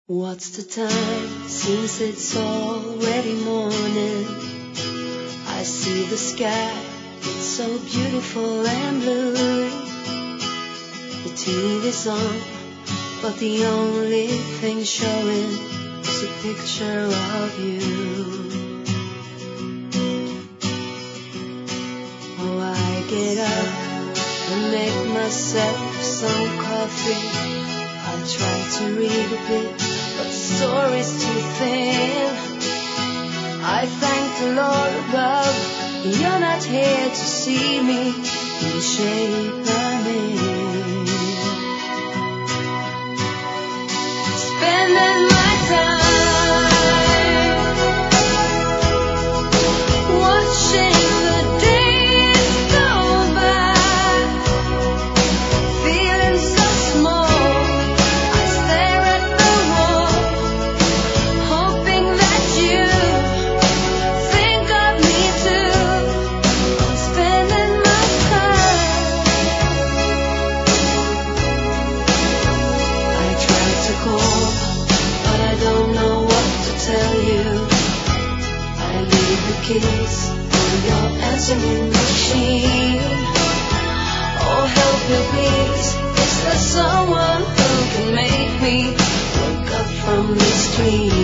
What's the time? Seems it's already morning. I see the sky, it's so beautiful and blue. The TV's on, but the only thing showing is a picture of you. Oh, I get up and make myself some coffee. I try to read a bit, but the story's too thin. I thank the Lord above, you're not here to see me in the shape I'm in. Spending my time watching the days go by, feeling so small. I stare at the wall, hoping that you think of me too. I'm spending my time. I tried to call, but I don't know what to tell you. I leave the keys on your answering machine. Oh, help me please, is there someone who can make me wake up from this dream?